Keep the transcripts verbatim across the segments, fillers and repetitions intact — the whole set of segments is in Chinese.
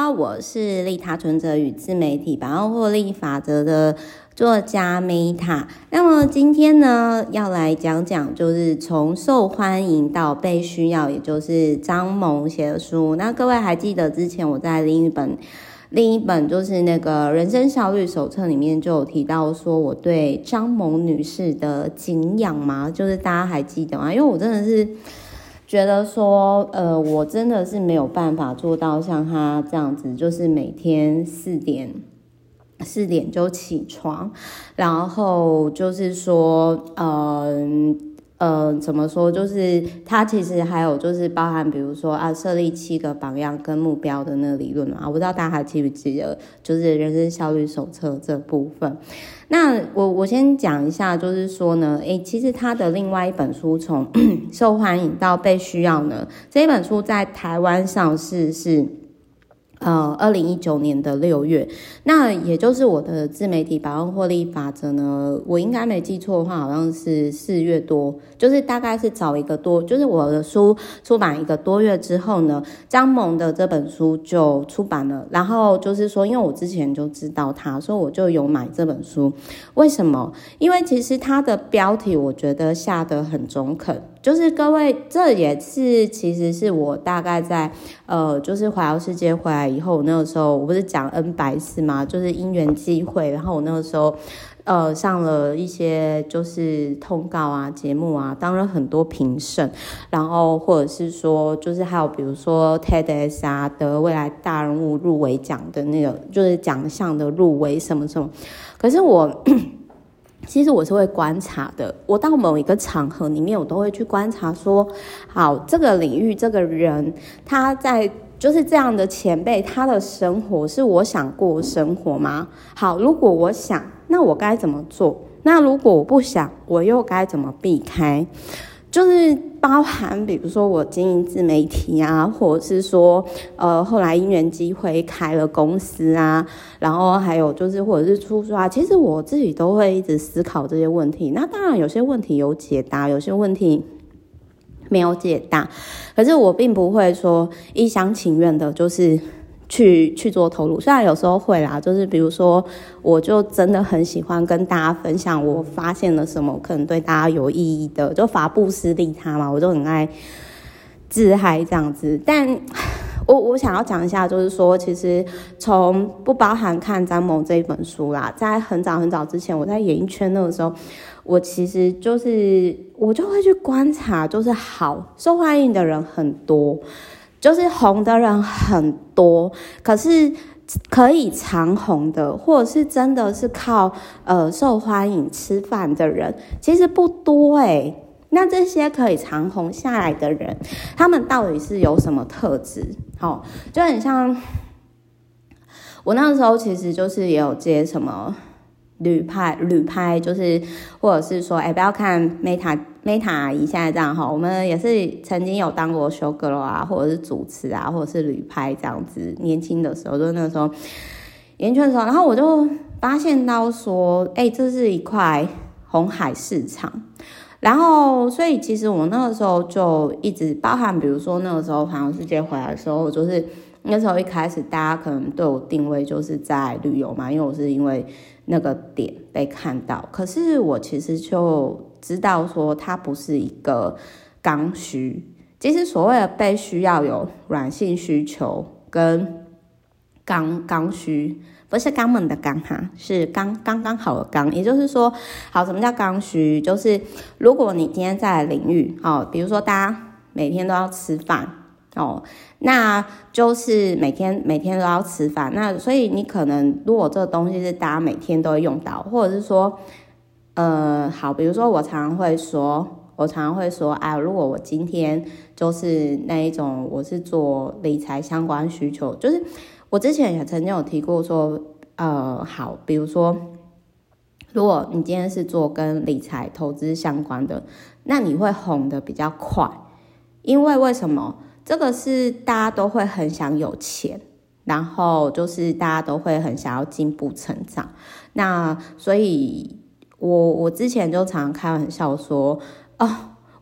家，我是利他存折与自媒体百万获利法则的作家 Meta。那么今天呢，要来讲讲就是从受欢迎到被需要，也就是张萌写的书。那各位还记得之前我在另一本另一本就是那个人生效率手册里面就有提到说我对张萌女士的敬仰吗？就是大家还记得吗？因为我真的是觉得说呃，我真的是没有办法做到像她这样子，就是每天四点四点就起床，然后就是说呃呃，怎么说？就是它其实还有就是包含，比如说啊，设立七个榜样跟目标的那个理论嘛。我不知道大家还记不记得，就是人生效率手册这部分。那我我先讲一下，就是说呢，诶，其实他的另外一本书从受欢迎到被需要呢，这一本书在台湾上市是。呃，二零一九年的六月，那也就是我的自媒体百万获利法则呢，我应该没记错的话，好像是四月多，就是大概是早一个多，就是我的书出版一个多月之后呢，张萌的这本书就出版了。然后就是说，因为我之前就知道他，所以我就有买这本书。为什么？因为其实它的标题我觉得下得很中肯。就是各位，这也是其实是我大概在呃，就是环游世界回来以后，那个时候我不是讲 N 百次嘛，就是因缘际会，然后我那个时候呃上了一些就是通告啊、节目啊，当了很多评审，然后或者是说就是还有比如说 TEDx 啊得未来大人物入围奖的那个就是奖项的入围什么什么，可是我。其实我是会观察的，我到某一个场合里面，我都会去观察说，好，这个领域这个人他在就是这样的前辈，他的生活是我想过的生活吗？好，如果我想，那我该怎么做？那如果我不想，我又该怎么避开？就是包含比如说我经营自媒体啊，或者是说呃后来因缘机会开了公司啊，然后还有就是或者是出书啊，其实我自己都会一直思考这些问题。那当然有些问题有解答，有些问题没有解答，可是我并不会说一厢情愿的就是去去做投入，虽然有时候会啦，就是比如说我就真的很喜欢跟大家分享我发现了什么可能对大家有意义的，就法布施利他嘛，我就很爱自嗨这样子。但我我想要讲一下，就是说其实从不包含看张萌这一本书啦，在很早很早之前我在演艺圈那个时候，我其实就是我就会去观察，就是好受欢迎的人很多，就是红的人很多，可是可以长红的，或者是真的是靠呃受欢迎吃饭的人，其实不多欸。那这些可以长红下来的人，他们到底是有什么特质？好，就很像我那个时候其实就是也有接什么旅拍旅拍，就是或者是说哎，不要看 Meta Meta 阿姨现在这样哈，我们也是曾经有当过 show girl 啊，或者是主持啊，或者是旅拍这样子。年轻的时候，就是那个时候演艺圈的时候，然后我就发现到说，哎，这是一块红海市场。然后，所以其实我那个时候就一直包含，比如说那个时候环游世界回来的时候，就是那时候一开始大家可能对我定位就是在旅游嘛，因为我是因为那个点被看到。可是我其实就知道说它不是一个刚需，其实所谓的被需要有软性需求跟刚刚需。不是肛门的肛哈，是刚刚刚好的刚，也就是说，好，什么叫刚需？就是如果你今天在领域，哦，比如说大家每天都要吃饭，哦，那就是每天每天都要吃饭，那所以你可能如果这个东西是大家每天都会用到，或者是说，呃，好，比如说我常常会说，我常常会说，啊，如果我今天就是那一种，我是做理财相关需求，就是。我之前也曾经有提过说，呃，好，比如说，如果你今天是做跟理财投资相关的，那你会红的比较快，因为为什么？这个是大家都会很想有钱，然后就是大家都会很想要进步成长。那所以我我之前就常开玩笑说，哦。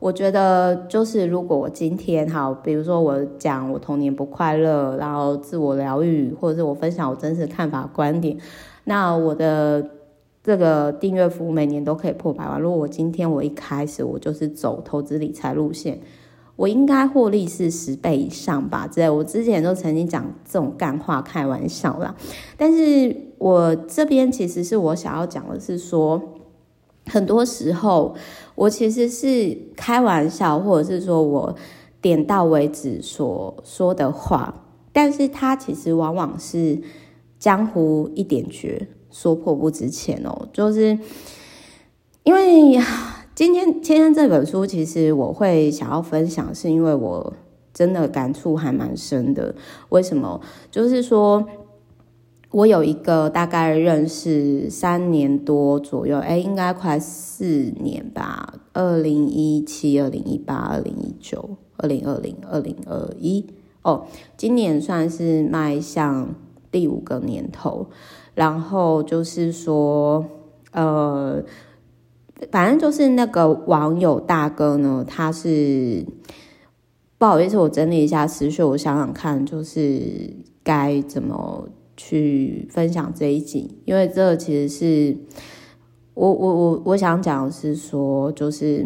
我觉得就是如果我今天好，比如说我讲我童年不快乐，然后自我疗愈，或者是我分享我真实看法观点，那我的这个订阅服务每年都可以破百万。如果我今天我一开始我就是走投资理财路线，我应该获利是十倍以上吧之类。我之前都曾经讲这种干话开玩笑啦，但是我这边其实是我想要讲的是说，很多时候我其实是开玩笑，或者是说我点到为止所说的话，但是它其实往往是江湖一点绝，说破不值钱哦。就是因为今天今天这本书其实我会想要分享，是因为我真的感触还蛮深的。为什么？就是说我有一个大概认识三年多左右，哎，应该快四年吧，二零一七、二零一八、二零一九、二零二零、二零二一，哦，今年算是迈向第五个年头。然后就是说，呃，反正就是那个网友大哥呢，他是不好意思，我整理一下思绪，我想想看，就是该怎么去分享这一集，因为这其实是我我我我想讲的是说，就是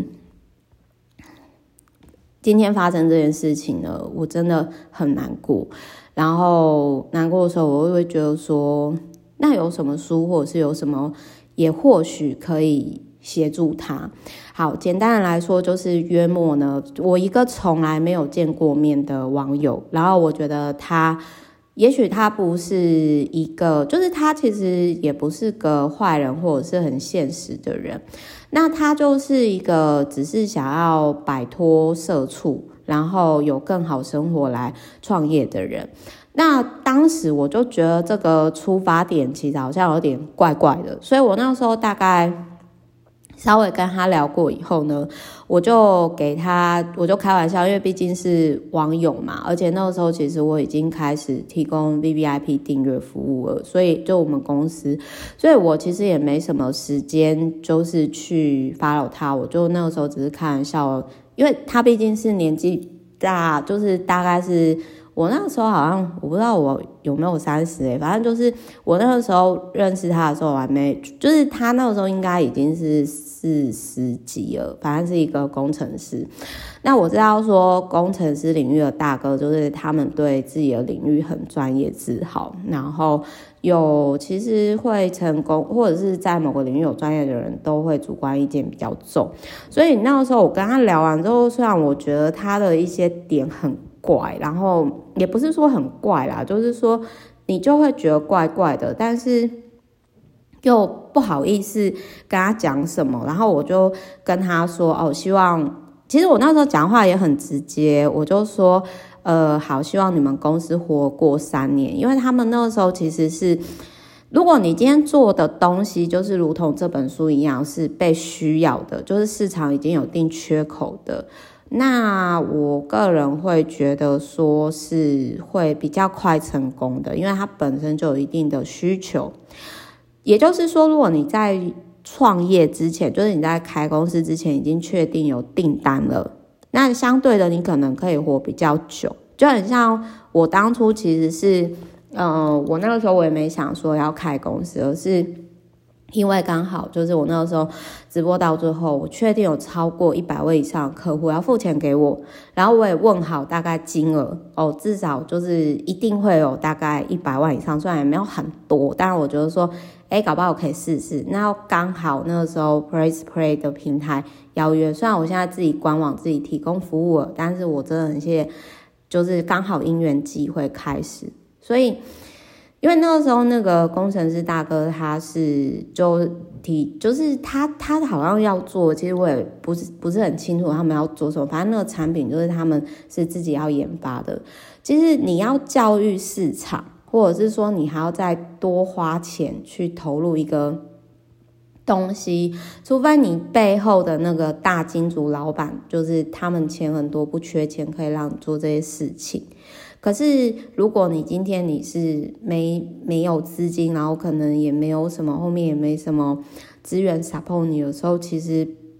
今天发生这件事情呢，我真的很难过。然后难过的时候，我会觉得说，那有什么书，或者是有什么，也或许可以协助他。好，简单的来说，就是约莫呢，我一个从来没有见过面的网友，然后我觉得他。也许他不是一个，就是他其实也不是个坏人，或者是很现实的人。那他就是一个只是想要摆脱社畜，然后有更好生活来创业的人。那当时我就觉得这个出发点其实好像有点怪怪的，所以我那时候大概稍微跟他聊过以后呢，我就给他，我就开玩笑，因为毕竟是网友嘛，而且那个时候其实我已经开始提供 V V I P 订阅服务了，所以就我们公司，所以我其实也没什么时间就是去 follow 他，我就那个时候只是开玩笑，因为他毕竟是年纪大，就是大概是我那个时候好像我不知道我有没有三十欸，反正就是我那个时候认识他的时候我还没，就是他那个时候应该已经是四十几了，反正是一个工程师。那我知道说工程师领域的大哥就是他们对自己的领域很专业自豪，然后有其实会成功或者是在某个领域有专业的人都会主观意见比较重，所以那个时候我跟他聊完之后，虽然我觉得他的一些点很怪，然后也不是说很怪啦，就是说你就会觉得怪怪的，但是又不好意思跟他讲什么，然后我就跟他说哦，希望其实我那时候讲话也很直接，我就说呃，好，希望你们公司活过三年，因为他们那个时候其实是，如果你今天做的东西就是如同这本书一样是被需要的，就是市场已经有一定缺口的，那我个人会觉得说是会比较快成功的，因为它本身就有一定的需求。也就是说，如果你在创业之前，就是你在开公司之前已经确定有订单了，那相对的你可能可以活比较久。就很像我当初其实是呃，我那个时候我也没想说要开公司，而是因为刚好就是我那个时候直播到最后，我确定有超过一百位以上的客户要付钱给我，然后我也问好大概金额哦，至少就是一定会有大概一百万以上，虽然也没有很多，但是我觉得说哎，搞不好我可以试试。那刚好那个时候 Press Play 的平台邀约，虽然我现在自己官网自己提供服务了，但是我真的很谢谢，就是刚好因缘机会开始。所以因为那个时候那个工程师大哥他是就提，就是他他好像要做，其实我也不是不是很清楚他们要做什么，反正那个产品就是他们是自己要研发的。其实你要教育市场，或者是说你还要再多花钱去投入一个东西，除非你背后的那个大金主老板就是他们钱很多不缺钱可以让你做这些事情。可是如果你今天你是没没有资金，然后可能也没有什么后面也没什么资源 support 你的时候，其实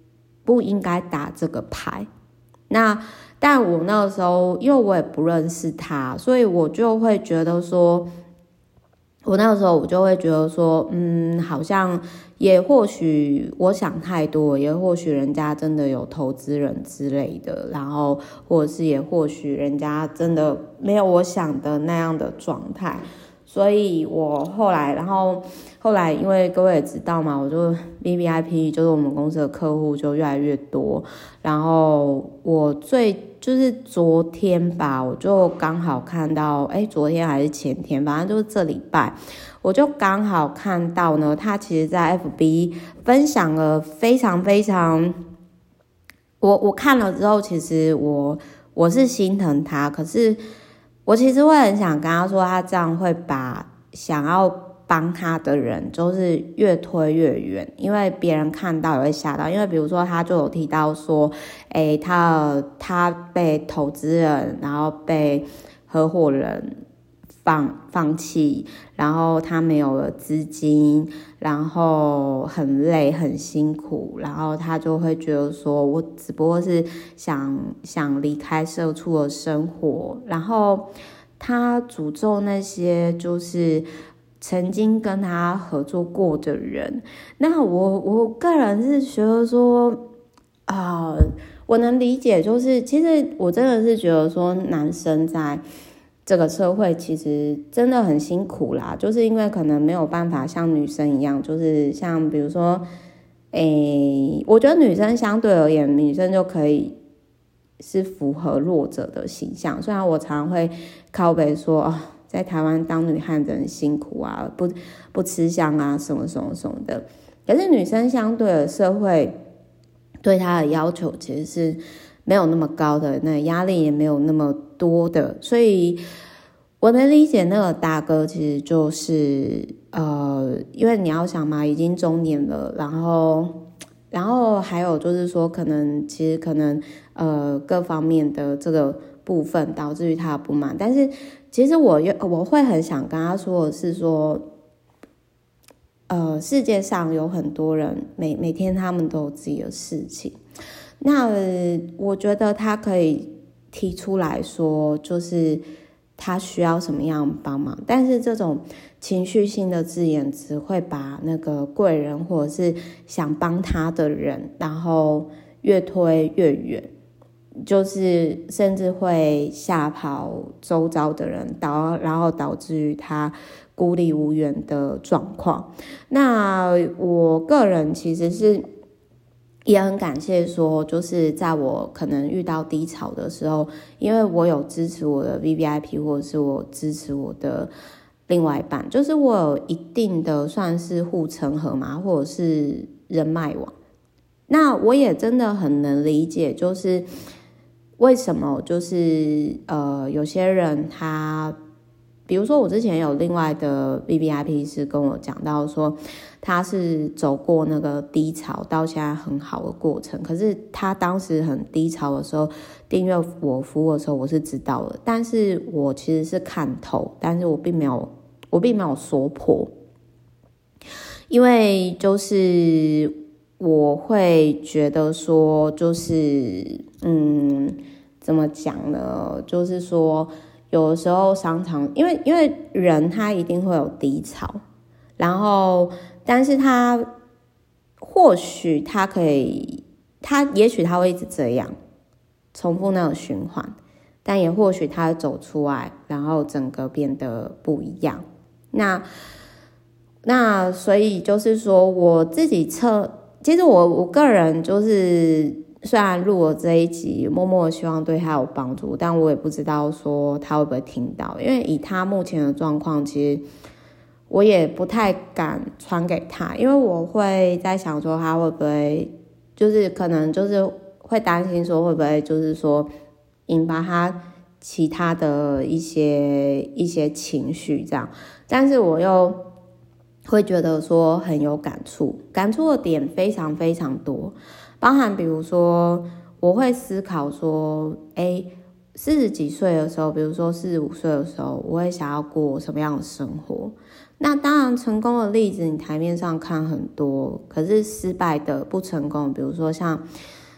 不应该打这个牌。那但我那个时候因为我也不认识他，所以我就会觉得说我那个时候我就会觉得说嗯，好像也或许我想太多，也或许人家真的有投资人之类的，然后或者是也或许人家真的没有我想的那样的状态。所以我后来然后后来因为各位也知道嘛，我就 V V I P 就是我们公司的客户就越来越多，然后我最就是昨天吧，我就刚好看到哎，昨天还是前天，反正就是这礼拜我就刚好看到呢，他其实在 F B 分享了非常非常我我看了之后，其实我我是心疼他，可是我其实会很想跟他说，他这样会把想要帮他的人就是越推越远，因为别人看到也会吓到。因为比如说他就有提到说诶他他被投资人然后被合伙人放放弃，然后他没有了资金，然后很累很辛苦，然后他就会觉得说我只不过是想想离开社畜的生活，然后他诅咒那些就是曾经跟他合作过的人。那我我个人是觉得说啊、呃，我能理解，就是其实我真的是觉得说男生在这个社会其实真的很辛苦啦，就是因为可能没有办法像女生一样，就是像比如说诶，我觉得女生相对而言，女生就可以是符合弱者的形象。虽然我常会靠北说哦，在台湾当女汉子很辛苦啊，不不吃香啊，什么什么什么的，可是女生相对的社会对她的要求其实是没有那么高的，那压力也没有那么多的，所以我能理解那个大哥其实就是呃，因为你要想嘛，已经中年了，然后然后还有就是说可能其实可能呃各方面的这个部分导致于他的不满，但是其实我我会很想跟他说的是说呃世界上有很多人每每天他们都有自己的事情，那我觉得他可以提出来说就是他需要什么样帮忙，但是这种情绪性的字眼只会把那个贵人或者是想帮他的人然后越推越远，就是甚至会吓跑周遭的人，导然后导致于他孤立无援的状况。那我个人其实是也很感谢说就是在我可能遇到低潮的时候，因为我有支持我的 V V I P 或者是我支持我的另外一半，就是我有一定的算是护城河嘛，或者是人脉网。那我也真的很能理解就是为什么就是呃有些人他比如说我之前有另外的 V V I P 是跟我讲到说他是走过那个低潮到现在很好的过程，可是他当时很低潮的时候订阅我服务的时候我是知道的，但是我其实是看透，但是我并没有我并没有说破，因为就是我会觉得说就是嗯怎么讲呢，就是说有的时候商场因为因为人他一定会有低潮，然后但是他或许他可以他也许他会一直这样重复那个循环，但也或许他走出来然后整个变得不一样。那那所以就是说我自己测其实我我个人就是虽然录了这一集默默的希望对他有帮助，但我也不知道说他会不会听到，因为以他目前的状况其实我也不太敢传给他，因为我会在想说他会不会就是可能就是会担心说会不会就是说引发他其他的一些一些情绪这样，但是我又会觉得说很有感触，感触的点非常非常多，包含比如说我会思考说诶四十几岁的时候，比如说四十五岁的时候，我会想要过什么样的生活。那当然成功的例子你台面上看很多，可是失败的不成功，比如说像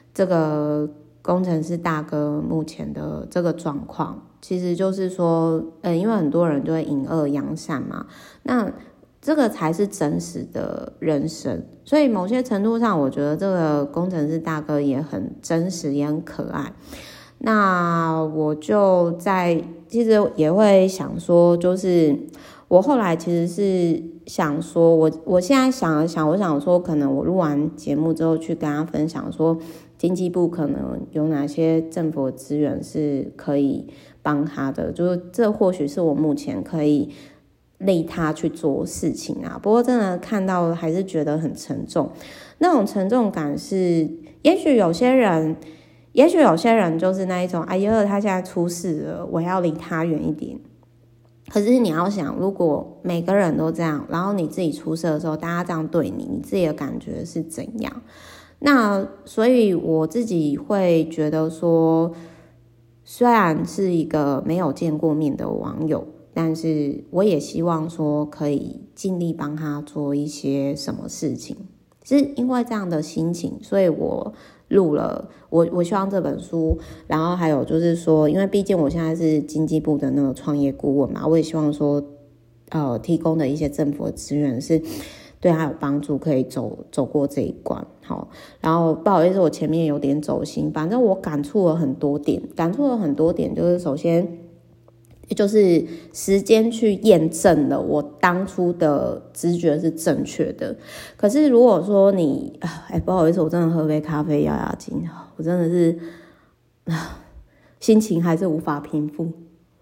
这个工程师大哥目前的这个状况，其实就是说，呃，因为很多人都会隐恶扬善嘛，那这个才是真实的人生。所以某些程度上，我觉得这个工程师大哥也很真实，也很可爱。那我就在其实也会想说，就是我后来其实是想说，我我现在想了想，我想说，可能我录完节目之后去跟他分享说，经济部可能有哪些政府的资源是可以帮他的，就是这或许是我目前可以利他去做事情啊。不过真的看到还是觉得很沉重，那种沉重感是，也许有些人。也许有些人就是那一种，哎呀，他现在出事了，我要离他远一点。可是你要想，如果每个人都这样，然后你自己出事的时候，大家这样对你，你自己的感觉是怎样？那所以我自己会觉得说，虽然是一个没有见过面的网友，但是我也希望说可以尽力帮他做一些什么事情。是因为这样的心情，所以我录了我我希望这本书，然后还有就是说，因为毕竟我现在是经济部的那个创业顾问嘛，我也希望说，呃，提供的一些政府的资源是对他有帮助，可以走走过这一关。好，然后不好意思，我前面有点走心，反正我感触了很多点，感触了很多点，就是首先。就是时间去验证了我当初的直觉是正确的。可是如果说你，哎，不好意思，我真的喝杯咖啡压压惊，我真的是心情还是无法平复，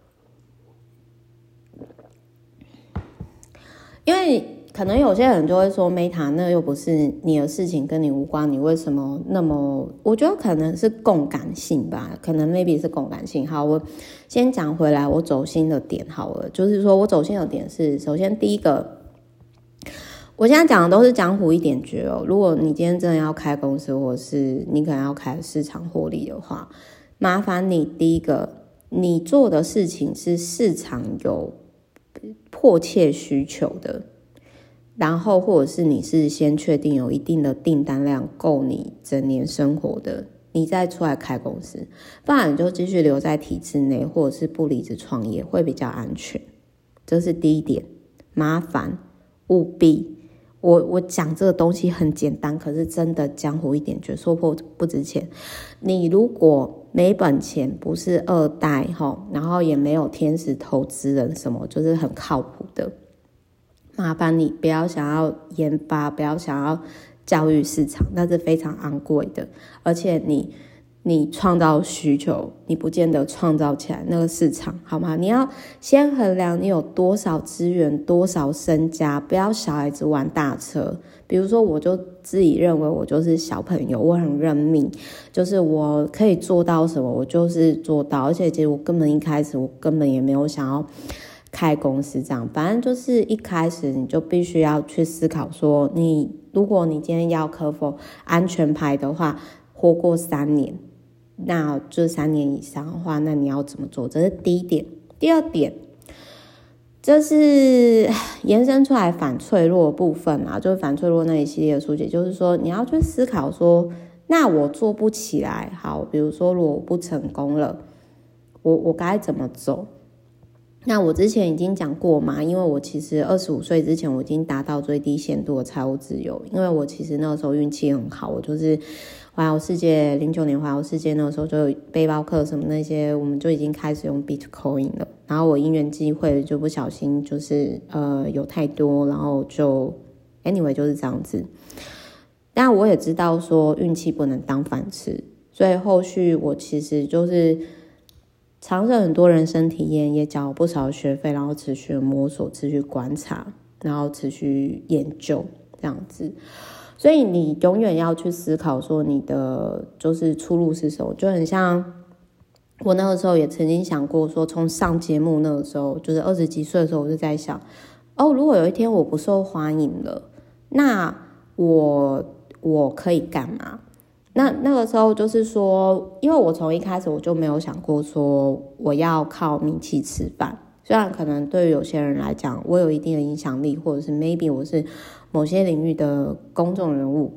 因为可能有些人就会说 Meta 那又不是你的事情，跟你无关，你为什么那么，我觉得可能是共感性吧，可能 maybe 是共感性。好，我先讲回来我走心的点好了，就是说我走心的点是，首先第一个，我现在讲的都是江湖一点诀哦，如果你今天真的要开公司，或是你可能要开市场获利的话，麻烦你第一个，你做的事情是市场有迫切需求的，然后或者是你是先确定有一定的订单量够你整年生活的，你再出来开公司，不然你就继续留在体制内，或者是不离职创业会比较安全。这是第一点，麻烦务必，我我讲这个东西很简单，可是真的江湖一点，觉得说破不值钱。你如果没本钱，不是二代，然后也没有天使投资人什么，就是很靠谱的，麻烦你不要想要研发，不要想要教育市场，那是非常昂贵的。而且你你创造需求，你不见得创造起来那个市场，好吗？你要先衡量你有多少资源，多少身家，不要小孩子玩大车。比如说，我就自己认为我就是小朋友，我很认命，就是我可以做到什么，我就是做到。而且其实我根本一开始我根本也没有想要开公司这样，反正就是一开始你就必须要去思考说，你如果你今天要克服安全牌的话，活过三年，那就三年以上的话，那你要怎么做？这是第一点。第二点，这是延伸出来反脆弱的部分嘛，就是反脆弱那一系列的书籍，就是说你要去思考说，那我做不起来，好，比如说如果我不成功了，我我该怎么走？那我之前已经讲过嘛，因为我其实二十五岁之前我已经达到最低限度的财务自由，因为我其实那个时候运气很好，我就是环游世界，零九年环游世界那个时候就背包客什么那些，我们就已经开始用 Bitcoin 了。然后我因缘际会就不小心就是呃有太多，然后就 anyway 就是这样子。但我也知道说运气不能当饭吃，所以后续我其实就是尝试很多人生体验，也缴了不少学费，然后持续摸索，持续观察，然后持续研究这样子。所以你永远要去思考说你的就是出路是什么，就很像我那个时候也曾经想过说，从上节目那个时候，就是二十几岁的时候，我就在想，哦，如果有一天我不受欢迎了，那我我可以干嘛？那那个时候就是说，因为我从一开始我就没有想过说我要靠名气吃饭，虽然可能对于有些人来讲我有一定的影响力，或者是 maybe 我是某些领域的公众人物，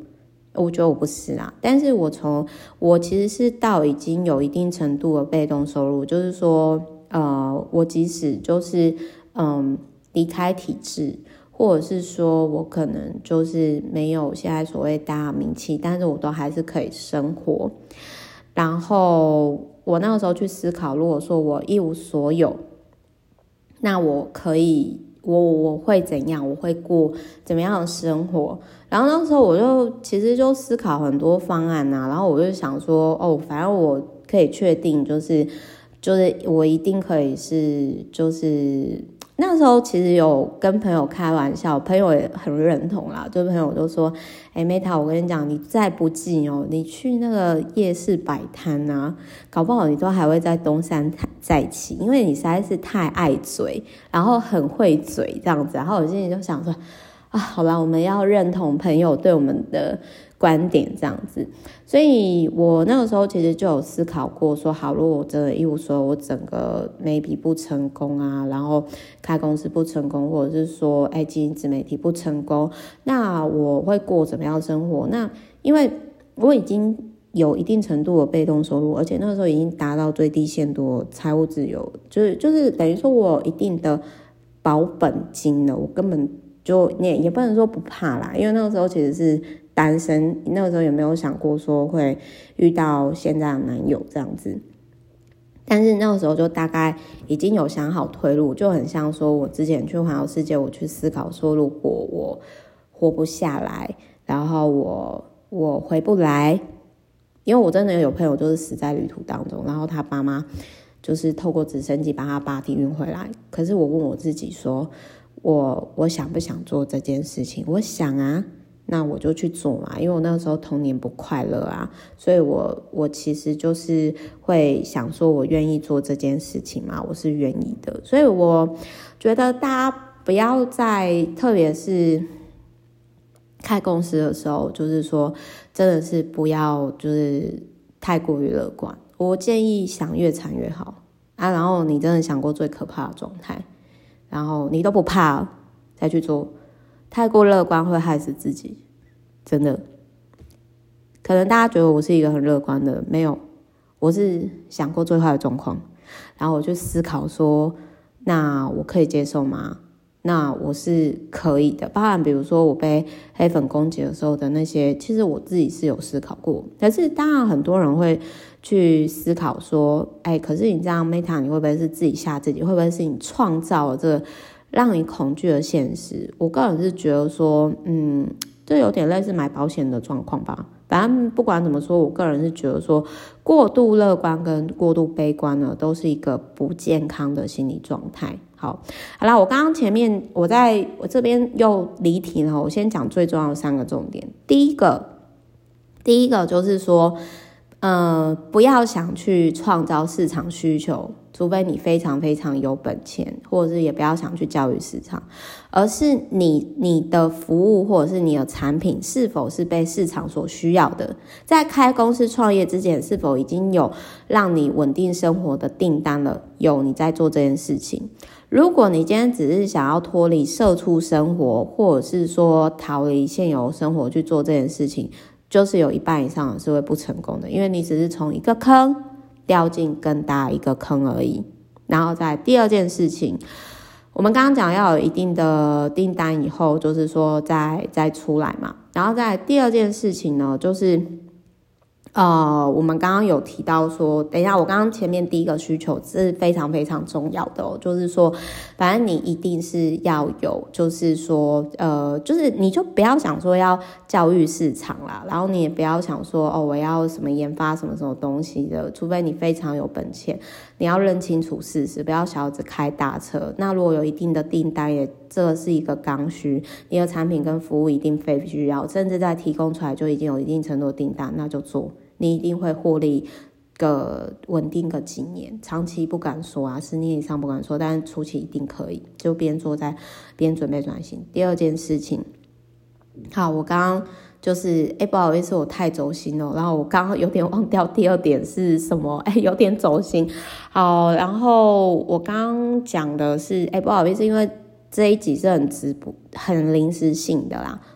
我觉得我不是啦，但是我从我其实是到已经有一定程度的被动收入，就是说，呃，我即使就是嗯离开体制，或者是说我可能就是没有现在所谓大家名气，但是我都还是可以生活。然后我那个时候去思考，如果说我一无所有，那我可以。我我会怎样？我会过怎么样的生活？然后那时候我就其实就思考很多方案啊，然后我就想说，哦，反正我可以确定，就是就是我一定可以是就是。那时候其实有跟朋友开玩笑，朋友也很认同啦，就朋友都说，哎 Meta 我跟你讲，你再不济哦，你去那个夜市摆摊啊，搞不好你都还会在东山再起，因为你实在是太爱嘴，然后很会嘴这样子。然后我心里就想说，啊，好啦，我们要认同朋友对我们的观点这样子。所以我那个时候其实就有思考过说，好，如果我真的一无所有，我整个 maybe 不成功啊，然后开公司不成功，或者是说哎经营自媒体不成功，那我会过怎么样的生活？那因为我已经有一定程度的被动收入，而且那个时候已经达到最低限度财务自由，就是就是等于说我有一定的保本金了，我根本就也也不能说不怕啦，因为那个时候其实是单身，那个时候也没有想过说会遇到现在的男友这样子。但是那个时候就大概已经有想好退路，就很像说我之前去环游世界，我去思考说，如果我活不下来，然后我我回不来，因为我真的有朋友就是死在旅途当中，然后他爸妈就是透过直升机把他爸体运回来。可是我问我自己说，我我想不想做这件事情？我想啊，那我就去做嘛，因为我那个时候童年不快乐啊，所以我我其实就是会想说我愿意做这件事情嘛，我是愿意的。所以我觉得大家不要在特别是开公司的时候，就是说真的是不要就是太过于乐观，我建议想越惨越好啊。然后你真的想过最可怕的状态，然后你都不怕再去做，太过乐观会害死自己，真的。可能大家觉得我是一个很乐观的，没有，我是想过最坏的状况，然后我就思考说，那我可以接受吗？那我是可以的，包含比如说我被黑粉攻击的时候的那些，其实我自己是有思考过。可是当然很多人会去思考说，哎，可是你这样 Meta 你会不会是自己吓自己，会不会是你创造了这个让你恐惧的现实？我个人是觉得说，嗯，这有点类似买保险的状况吧。反正不管怎么说，我个人是觉得说，过度乐观跟过度悲观呢，都是一个不健康的心理状态。好，好啦，我刚刚前面我在我这边又离题了，我先讲最重要的三个重点。第一个，第一个就是说，呃，不要想去创造市场需求，除非你非常非常有本钱，或者是也不要想去教育市场，而是你你的服务或者是你的产品是否是被市场所需要的。在开公司创业之前，是否已经有让你稳定生活的订单了？有，你在做这件事情。如果你今天只是想要脱离社畜生活，或者是说逃离现有生活去做这件事情，就是有一半以上是会不成功的，因为你只是从一个坑掉进更大一个坑而已。然后在第二件事情，我们刚刚讲要有一定的订单以后，就是说再再出来嘛。然后在第二件事情呢，就是呃，我们刚刚有提到说，等一下，我刚刚前面第一个需求是非常非常重要的哦，就是说，反正你一定是要有，就是说，呃，就是你就不要想说要教育市场啦，然后你也不要想说哦，我要什么研发什么什么东西的，除非你非常有本钱，你要认清楚事实，不要小子开大车。那如果有一定的订单，也这个是一个刚需，你的产品跟服务一定非需要，甚至在提供出来就已经有一定程度的订单，那就做。你一定会获利个稳定个几年，长期不敢说啊，十年以上不敢说，但是初期一定可以，就边做在边准备转型。第二件事情，好，我刚刚就是哎，不好意思，我太走心了，然后我刚刚有点忘掉第二点是什么，哎，有点走心。好，然后我刚刚讲的是，哎，不好意思，因为这一集是很直播、很临时性的啦，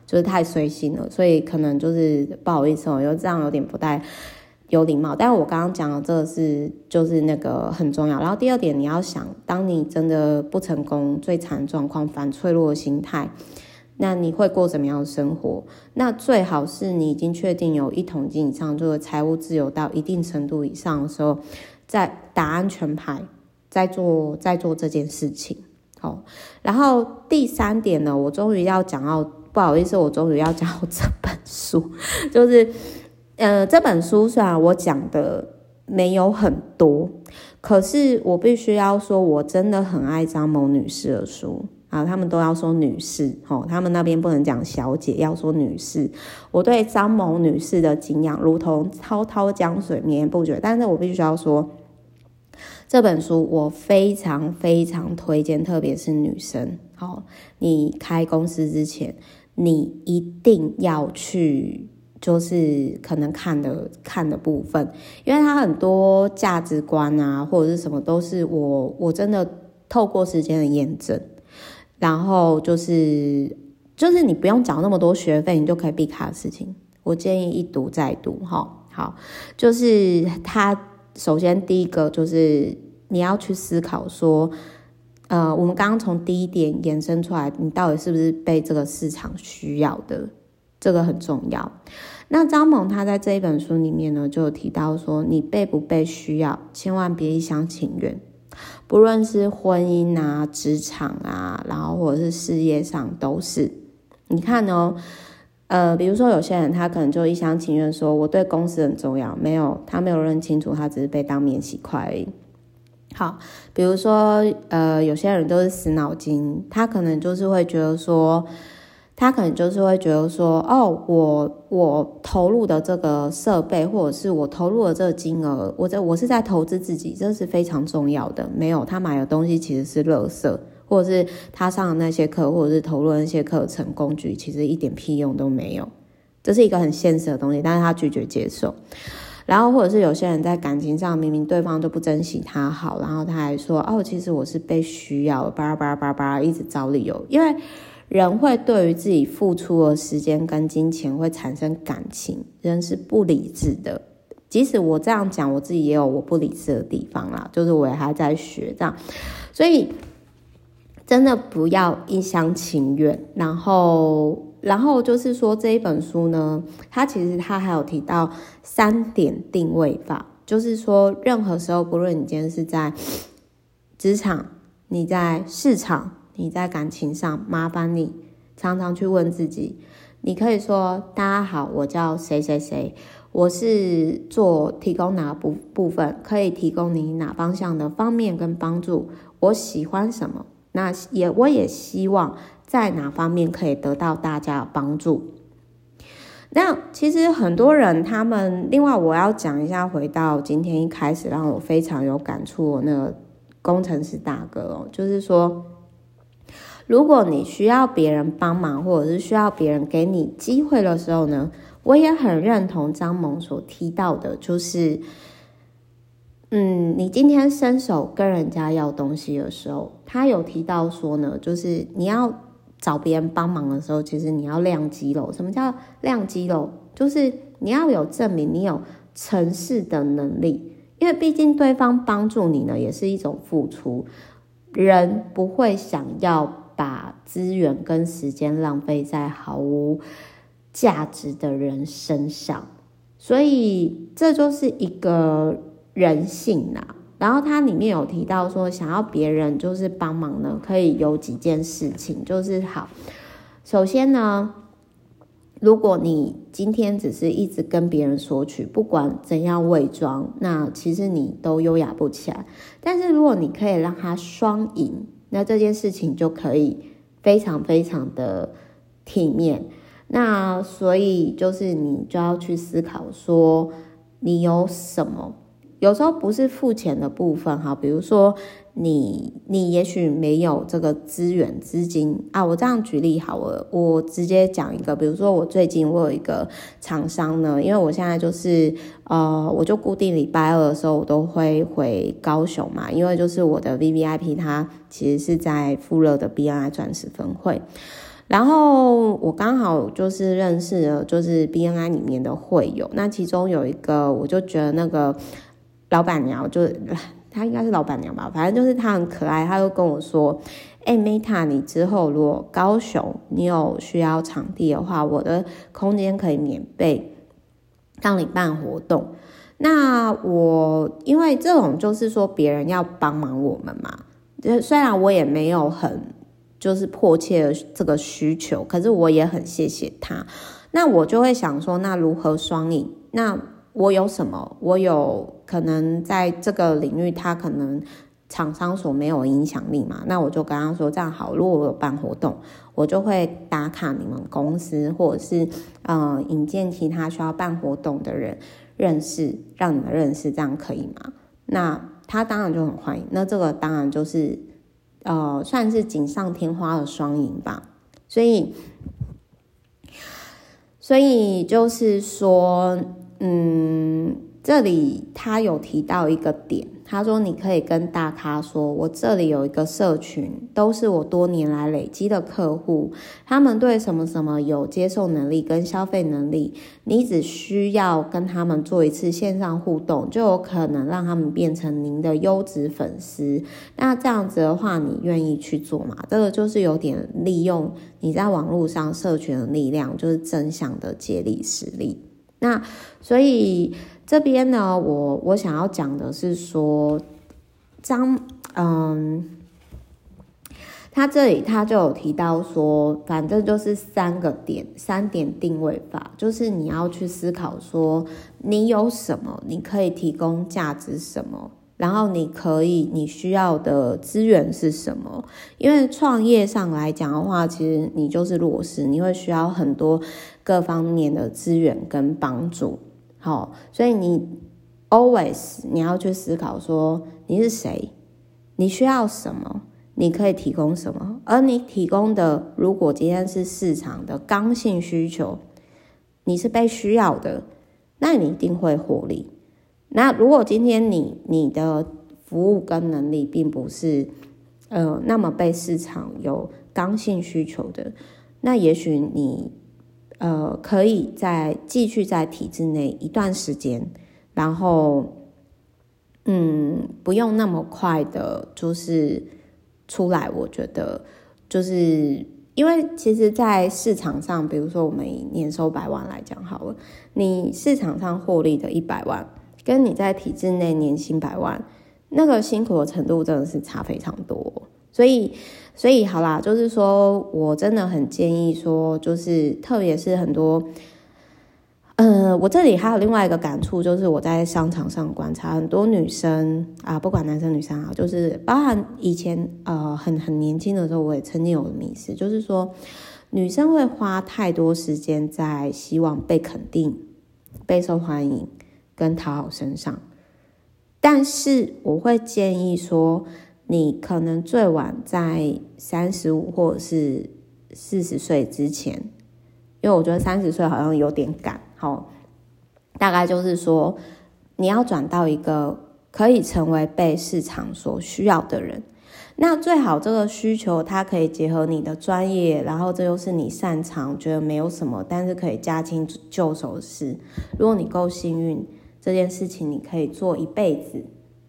就是太随性了，所以可能就是不好意思哦，有这样有点不太有礼貌。但是我刚刚讲的这个是就是那个很重要。然后第二点，你要想，当你真的不成功、最惨状况、反脆弱的心态，那你会过怎么样的生活？那最好是你已经确定有一桶金以上，就是财务自由到一定程度以上的时候，再打安全牌，再做再做这件事情。好，然后第三点呢，我终于要讲到，不好意思，我终于要讲到这本书，就是呃，这本书虽然我讲的没有很多，可是我必须要说，我真的很爱张某女士的书。啊，他们都要说女士，哦，他们那边不能讲小姐，要说女士。我对张某女士的敬仰如同滔滔江水，绵延不绝。但是我必须要说，这本书我非常非常推荐，特别是女生。好，你开公司之前，你一定要去，就是可能看的看的部分，因为它很多价值观啊，或者是什么，都是我我真的透过时间的验证。然后就是就是你不用缴那么多学费，你就可以必卡的事情，我建议一读再读哈。好，就是他首先第一个就是你要去思考说，呃，我们刚刚从第一点延伸出来，你到底是不是被这个市场需要的，这个很重要。那张某他在这一本书里面呢，就有提到说，你被不被需要，千万别一厢情愿。不论是婚姻啊、职场啊，然后或者是事业上都是。你看哦，呃，比如说有些人他可能就一厢情愿说我对公司很重要，没有，他没有认清楚，他只是被当免洗块而已。好，比如说呃，有些人都是死脑筋，他可能就是会觉得说。他可能就是会觉得说，哦，我我投入的这个设备，或者是我投入的这个金额，我这我是在投资自己，这是非常重要的。没有，他买的东西其实是垃圾，或者是他上的那些课，或者是投入的那些课程工具，其实一点屁用都没有。这是一个很现实的东西，但是他拒绝接受。然后或者是有些人在感情上，明明对方都不珍惜他好，然后他还说，哦，其实我是被需要，巴拉巴拉巴拉巴拉，一直找理由，因为。人会对于自己付出的时间跟金钱会产生感情，人是不理智的。即使我这样讲，我自己也有我不理智的地方啦，就是我也还在学这样，所以真的不要一厢情愿。然后，然后就是说这一本书呢，它其实它还有提到三点定位法，就是说任何时候，不论你今天是在职场，你在市场。你在感情上，麻烦你常常去问自己，你可以说大家好，我叫谁谁谁，我是做提供哪部部分，可以提供你哪方向的方面跟帮助，我喜欢什么，那也我也希望在哪方面可以得到大家的帮助。那其实很多人他们，另外我要讲一下，回到今天一开始让我非常有感触的那个工程师大哥哦，就是说如果你需要别人帮忙，或者是需要别人给你机会的时候呢，我也很认同张某所提到的，就是嗯，你今天伸手跟人家要东西的时候，他有提到说呢，就是你要找别人帮忙的时候，其实你要亮肌肉。什么叫亮肌肉？就是你要有证明你有成事的能力，因为毕竟对方帮助你呢，也是一种付出。人不会想要把资源跟时间浪费在毫无价值的人身上，所以这就是一个人性啦。然后它里面有提到说，想要别人就是帮忙呢，可以有几件事情，就是好。首先呢，如果你今天只是一直跟别人索取，不管怎样伪装，那其实你都优雅不起来。但是如果你可以让他双赢，那这件事情就可以非常非常的体面。那所以就是你就要去思考说，你有什么？有时候不是付钱的部分哈，比如说你你也许没有这个资源资金啊，我这样举例好了，我直接讲一个，比如说我最近我有一个厂商呢，因为我现在就是呃，我就固定礼拜二的时候我都会回高雄嘛，因为就是我的 V V I P 它其实是在富乐的 B N I 钻石分会。 然后我刚好就是认识了就是 B N I 里面的会友，那其中有一个我就觉得那个老板娘就她应该是老板娘吧，反正就是她很可爱，她就跟我说哎 Meta 你之后如果高雄你有需要场地的话，我的空间可以免费让你办活动。那我因为这种就是说别人要帮忙我们嘛，虽然我也没有很就是迫切的这个需求，可是我也很谢谢他。那我就会想说，那如何双赢？那我有什么？我有可能在这个领域，他可能厂商所没有影响力嘛？那我就跟他说，这样好，如果我有办活动，我就会打卡你们公司，或者是呃引荐其他需要办活动的人认识，让你们认识，这样可以吗？那他当然就很欢迎。那这个当然就是呃算是锦上添花的双赢吧。所以所以就是说嗯这里他有提到一个点，他说你可以跟大咖说，我这里有一个社群，都是我多年来累积的客户，他们对什么什么有接受能力跟消费能力，你只需要跟他们做一次线上互动，就有可能让他们变成您的优质粉丝。那这样子的话，你愿意去做吗？这个就是有点利用你在网络上社群的力量，就是正向的借力使力。那所以这边呢，我我想要讲的是说，张嗯，他这里他就有提到说，反正就是三个点，三点定位法，就是你要去思考说，你有什么，你可以提供价值什么，然后你可以你需要的资源是什么？因为创业上来讲的话，其实你就是弱势，你会需要很多各方面的资源跟帮助。好，所以你 always 你要去思考说你是谁，你需要什么，你可以提供什么，而你提供的如果今天是市场的刚性需求，你是被需要的，那你一定会获利。那如果今天你你的服务跟能力并不是呃那么被市场有刚性需求的，那也许你呃可以再继续在体制内一段时间，然后嗯不用那么快的就是出来。我觉得就是因为其实在市场上，比如说我们以年收百万来讲好了，你市场上获利的一百万跟你在体制内年薪百万，那个辛苦的程度真的是差非常多。所以所以好啦，就是说我真的很建议说，就是特别是很多呃，我这里还有另外一个感触，就是我在商场上观察很多女生啊，不管男生女生啊，就是包含以前呃很很年轻的时候，我也曾经有迷思，就是说女生会花太多时间在希望被肯定、被受欢迎跟讨好身上。但是我会建议说，你可能最晚在三十五或者是四十岁之前，因为我觉得三十岁好像有点赶，好，大概就是说你要转到一个可以成为被市场所需要的人。那最好这个需求它可以结合你的专业，然后这又是你擅长，觉得没有什么，但是可以驾轻就熟的事。如果你够幸运，这件事情你可以做一辈子，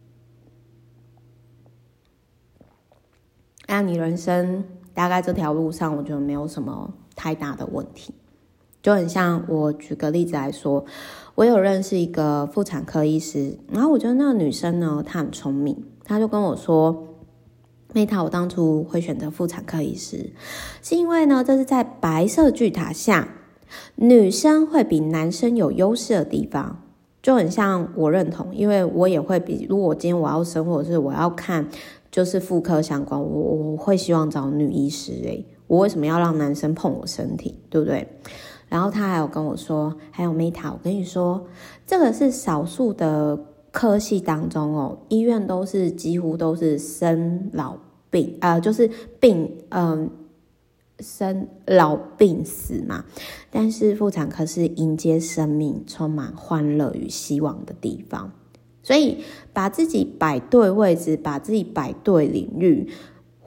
那你人生大概这条路上，我觉得没有什么太大的问题。就很像我举个例子来说，我有认识一个妇产科医师，然后我觉得那个女生呢，她很聪明，她就跟我说，Meta，我当初会选择妇产科医师，是因为呢，这是在白色巨塔下，女生会比男生有优势的地方。就很像我认同，因为我也会比，如果我今天我要生或者是我要看就是妇科相关，我我会希望找女医师诶、欸，我为什么要让男生碰我身体，对不对？然后他还有跟我说，还有 Meta， 我跟你说，这个是少数的科系当中哦，医院都是几乎都是生老病，呃，就是病，嗯、呃，生老病死嘛。但是妇产科是迎接生命、充满欢乐与希望的地方。所以把自己摆对位置，把自己摆对领域，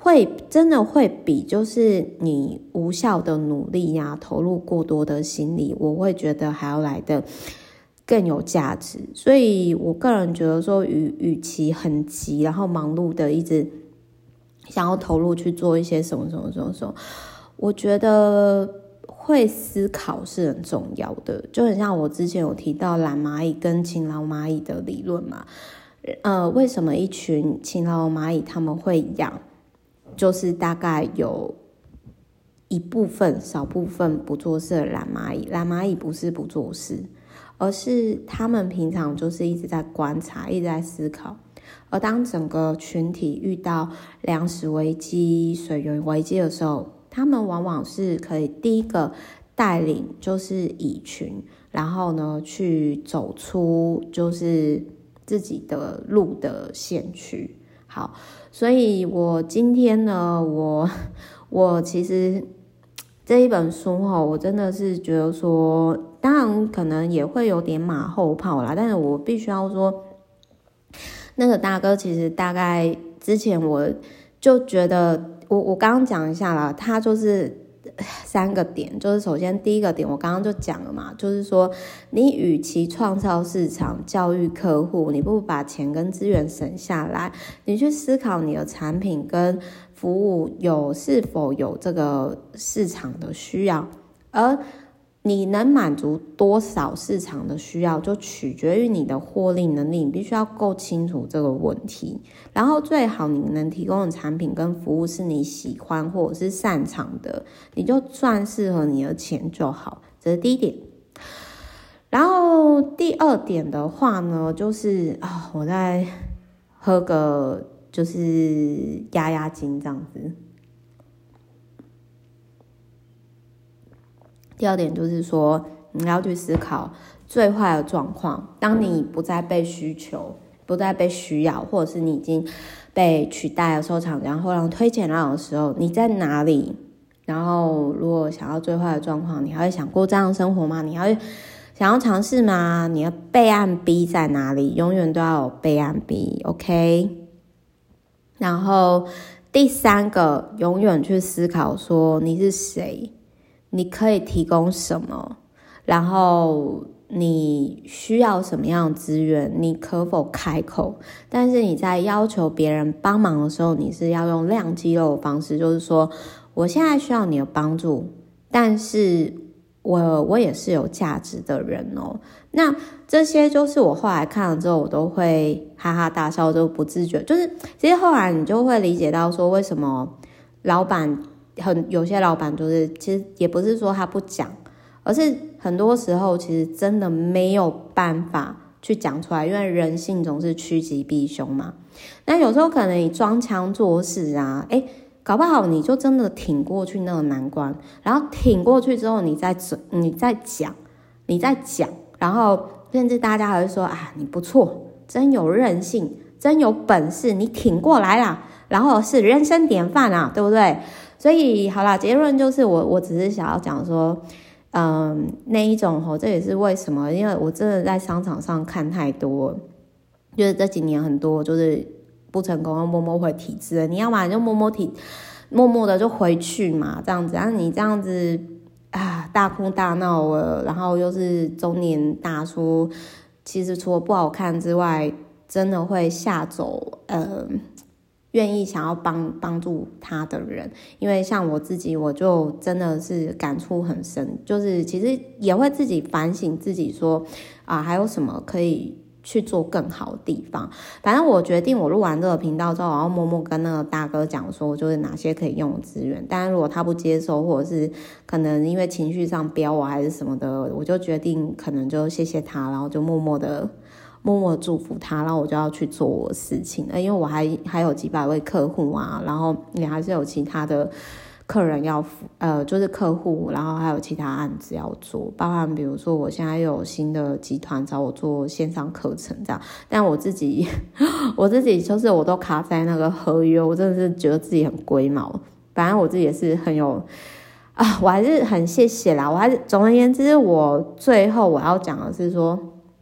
会真的会比就是你无效的努力呀、啊，投入过多的心力，我会觉得还要来的更有价值。所以我个人觉得说与与其很急然后忙碌的一直想要投入去做一些什么什么什么什么，我觉得会思考是很重要的。就很像我之前有提到懒蚂蚁跟勤劳蚂蚁的理论嘛，呃，为什么一群勤劳蚂蚁他们会养，就是大概有一部分少部分不做事的懒蚂蚁。懒蚂蚁不是不做事，而是他们平常就是一直在观察，一直在思考。而当整个群体遇到粮食危机、水源危机的时候，他们往往是可以第一个带领就是蚁群，然后呢去走出就是自己的路的线区。好，所以我今天呢，我我其实这一本书哈，我真的是觉得说，当然可能也会有点马后炮啦，但是我必须要说，那个大哥其实大概之前我就觉得，我我刚刚讲一下啦，他就是三个点，就是首先第一个点我刚刚就讲了嘛，就是说你与其创造市场、教育客户，你不如把钱跟资源省下来，你去思考你的产品跟服务有是否有这个市场的需要，而你能满足多少市场的需要，就取决于你的获利能力，你必须要够清楚这个问题。然后最好你能提供的产品跟服务是你喜欢或者是擅长的，你就算适合你的钱就好，这是第一点。然后第二点的话呢，就是啊，我再喝个就是压压惊这样子。第二点就是说，你要去思考最坏的状况，当你不再被需求、不再被需要，或者是你已经被取代了、收厂家或让推荐让的时候，你在哪里？然后如果想要最坏的状况，你还会想过这样的生活吗？你还会想要尝试吗？你的备案 B 在哪里？永远都要有备案 B， OK？ 然后第三个，永远去思考说你是谁，你可以提供什么，然后你需要什么样的资源，你可否开口。但是你在要求别人帮忙的时候，你是要用亮肌肉的方式，就是说我现在需要你的帮助，但是我我也是有价值的人哦。那这些就是我后来看了之后，我都会哈哈大笑，就不自觉，就是其实后来你就会理解到说，为什么老板很有些老板就是其实也不是说他不讲，而是很多时候其实真的没有办法去讲出来，因为人性总是趋吉避凶嘛。那有时候可能你装腔作势啊，诶搞不好你就真的挺过去那个难关，然后挺过去之后你再你再讲你再讲，然后甚至大家还会说啊，你不错，真有韧性，真有本事，你挺过来啦，然后是人生典范啊，对不对？所以好啦，结论就是我我只是想要讲说，嗯，那一种吼，这也是为什么，因为我真的在商场上看太多，就是这几年很多就是不成功默默回体制，你要嘛你就默默体默默的就回去嘛，这样子，然后你这样子啊大哭大闹了，然后又是中年大叔，其实除了不好看之外，真的会吓走呃愿意想要帮帮助他的人。因为像我自己，我就真的是感触很深，就是其实也会自己反省自己说啊，还有什么可以去做更好的地方。反正我决定我录完这个频道之后，然后默默跟那个大哥讲说就是哪些可以用的资源，但是如果他不接受，或者是可能因为情绪上飙我还是什么的，我就决定可能就谢谢他，然后就默默的默默祝福他，然后我就要去做我的事情了，因为我还还有几百位客户啊，然后也还是有其他的客人要呃，就是客户，然后还有其他案子要做，包含比如说我现在又有新的集团找我做线上课程这样，但我自己我自己就是我都卡在那个合约，我真的是觉得自己很龟毛。反正我自己也是很有啊，我还是很谢谢啦，我还是总而言之，我最后我要讲的是说，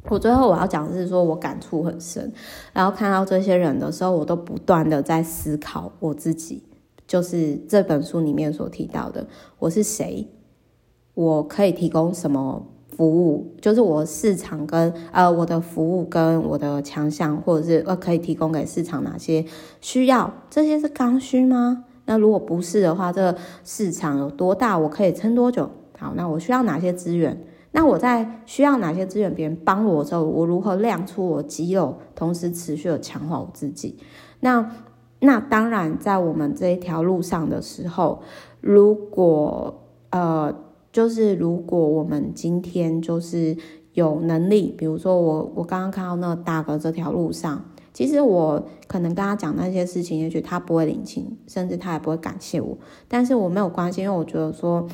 我最后我要讲的是说我感触很深，然后看到这些人的时候，我都不断的在思考我自己，就是这本书里面所提到的，我是谁，我可以提供什么服务，就是我市场跟呃我的服务跟我的强项，或者是呃可以提供给市场哪些需要，这些是刚需吗？那如果不是的话，这个市场有多大，我可以撑多久？好，那我需要哪些资源？那我在需要哪些资源别人帮我的时候，我如何亮出我肌肉，同时持续的强化我自己？那那当然在我们这一条路上的时候，如果呃就是如果我们今天就是有能力，比如说我我刚刚看到那个大哥这条路上，其实我可能跟他讲那些事情，也许他不会领情，甚至他也不会感谢我，但是我没有关系，因为我觉得说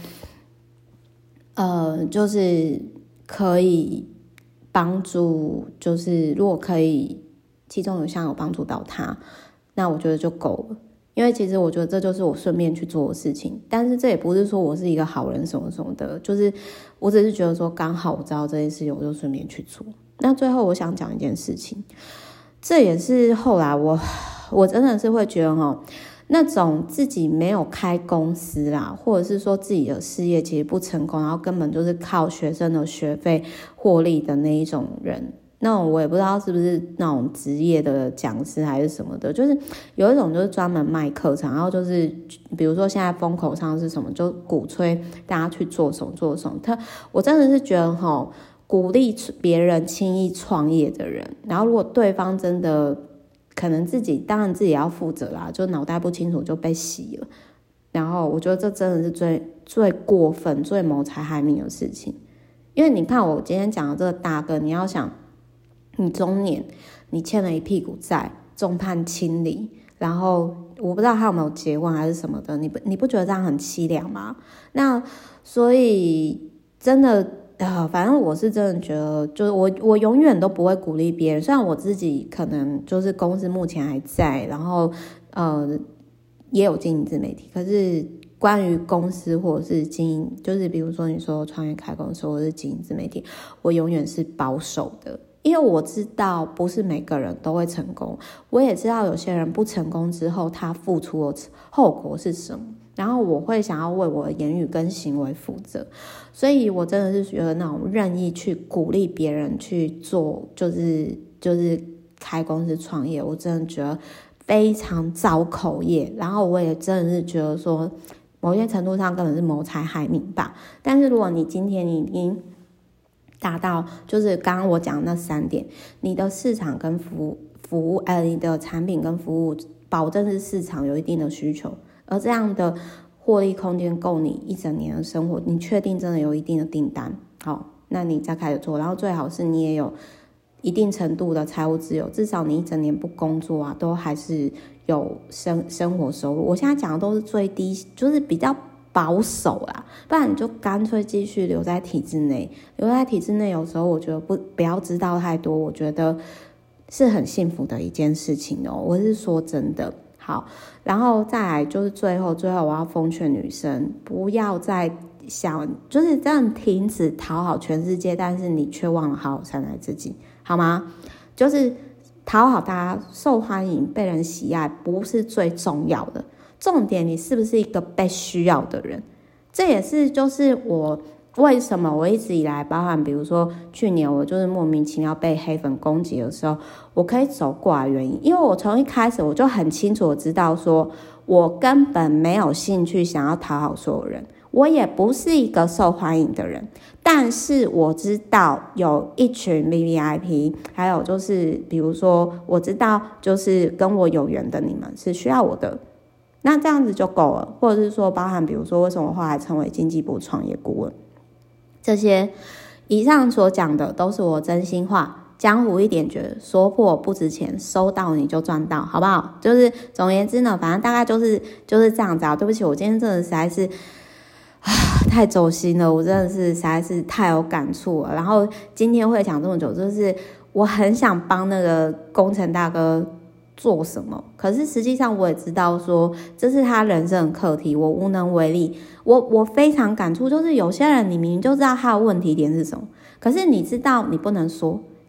呃，就是可以帮助，就是如果可以其中有项有帮助到他，那我觉得就够了。因为其实我觉得这就是我顺便去做的事情，但是这也不是说我是一个好人什么什么的，就是我只是觉得说刚好我知道这件事情，我就顺便去做。那最后我想讲一件事情，这也是后来我我真的是会觉得齁，那种自己没有开公司啦，或者是说自己的事业其实不成功，然后根本就是靠学生的学费获利的那一种人，那种我也不知道是不是那种职业的讲师还是什么的，就是有一种就是专门卖课程，然后就是比如说现在风口上是什么，就鼓吹大家去做什么做什么。他我真的是觉得齁，鼓励别人轻易创业的人，然后如果对方真的可能自己当然自己也要负责啦，就脑袋不清楚就被洗了，然后我觉得这真的是最最过分最谋财害命的事情。因为你看我今天讲的这个大哥，你要想你中年你欠了一屁股债，众叛亲离，然后我不知道他有没有结婚还是什么的，你不你不觉得这样很凄凉吗？那所以真的呃，反正我是真的觉得，就是我我永远都不会鼓励别人。虽然我自己可能就是公司目前还在，然后呃也有经营自媒体，可是关于公司或者是经营，就是比如说你说创业开公司或者是经营自媒体，我永远是保守的。因为我知道不是每个人都会成功，我也知道有些人不成功之后他付出的后果是什么，然后我会想要为我的言语跟行为负责，所以我真的是觉得那种任意去鼓励别人去做，就是就是开公司创业，我真的觉得非常造口业，然后我也真的是觉得说某些程度上根本是谋财害命吧。但是如果你今天你已经达到就是刚刚我讲的那三点，你的市场跟服务服务呃，你的产品跟服务保证是市场有一定的需求，而这样的获利空间够你一整年的生活，你确定真的有一定的订单，好，那你再开始做，然后最好是你也有一定程度的财务自由，至少你一整年不工作啊，都还是有生生活收入。我现在讲的都是最低，就是比较保守啦，不然你就干脆继续留在体制内。留在体制内有时候我觉得不不要知道太多，我觉得是很幸福的一件事情哦，我是说真的。好，然后再来就是最后最后我要奉劝女生，不要再想就是这样停止讨好全世界，但是你却忘了好好善待自己，好吗？就是讨好大家，受欢迎被人喜爱不是最重要的，重点你是不是一个被需要的人。这也是就是我为什么我一直以来包含比如说去年我就是莫名其妙被黑粉攻击的时候，我可以走过来的原因，因为我从一开始我就很清楚的知道说我根本没有兴趣想要讨好所有人，我也不是一个受欢迎的人，但是我知道有一群 V V I P， 还有就是比如说我知道就是跟我有缘的你们是需要我的，那这样子就够了。或者是说包含比如说为什么后来成为经济部创业顾问，这些以上所讲的都是我真心话，江湖一点觉得说破不值钱，收到你就赚到，好不好？就是总而言之呢，反正大概就是就是这样子啊。对不起，我今天真的实在是太走心了，我真的是实在是太有感触了。然后今天会讲这么久，就是我很想帮那个工程大哥做什么，可是实际上我也知道说这是他人生的课题，我无能为力。我我非常感触，就是有些人你明明就知道他的问题点是什么，可是你知道你不能说，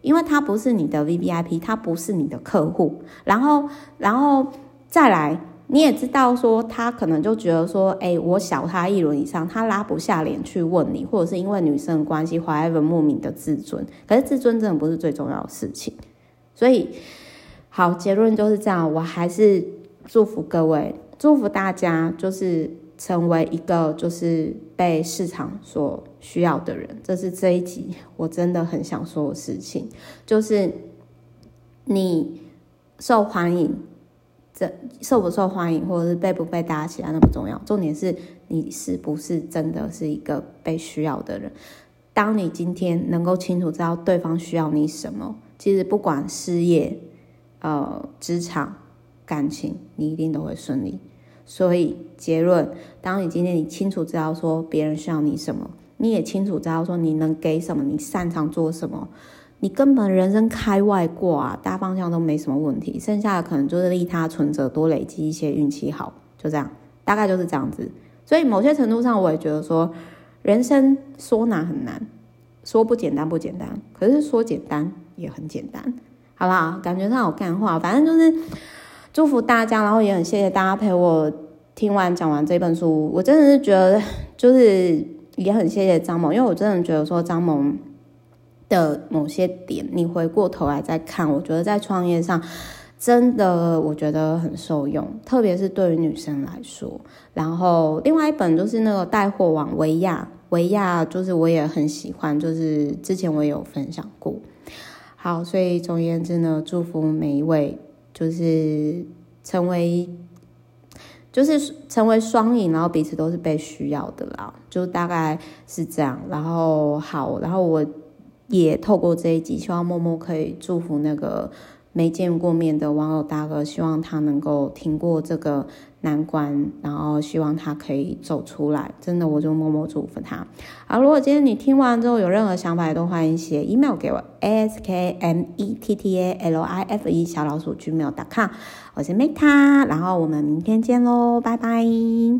因为他不是你的 V V I P， 他不是你的客户，然后然后再来你也知道说他可能就觉得说哎，我小他一轮以上，他拉不下脸去问你，或者是因为女生的关系 whatever 莫名的自尊，可是自尊真的不是最重要的事情。所以好，结论就是这样，我还是祝福各位，祝福大家就是成为一个就是被市场所需要的人，这是这一集我真的很想说的事情，就是你受欢迎，这受不受欢迎或者是被不被大家喜欢那么重要，重点是你是不是真的是一个被需要的人。当你今天能够清楚知道对方需要你什么，其实不管事业、呃职场、感情，你一定都会顺利。所以结论，当你今天你清楚知道说别人需要你什么，你也清楚知道说你能给什么，你擅长做什么，你根本人生开外挂啊，大方向都没什么问题，剩下的可能就是利他存折，多累积一些运气好，就这样，大概就是这样子。所以某些程度上我也觉得说人生说难很难，说不简单不简单，可是说简单也很简单。好啦，感觉上有干话，反正就是祝福大家，然后也很谢谢大家陪我听完讲完这本书。我真的是觉得就是也很谢谢张萌，因为我真的觉得说张萌的某些点你回过头来再看，我觉得在创业上真的我觉得很受用，特别是对于女生来说。然后另外一本就是那个带货网维亚，维亚就是我也很喜欢，就是之前我也有分享过。好，所以总而言之呢，祝福每一位就是成为就是成为双赢，然后彼此都是被需要的啦，就大概是这样。然后好，然后我也透过这一集，希望默默可以祝福那个没见过面的网友大哥，希望他能够挺过这个难关，然后希望他可以走出来，真的我就默默祝福他。好，如果今天你听完之后有任何想法，也都欢迎写 email 给我 a s k m e t t a l i f e 小老鼠 gmail dot com， 我是 Meta， 然后我们明天见咯，拜拜。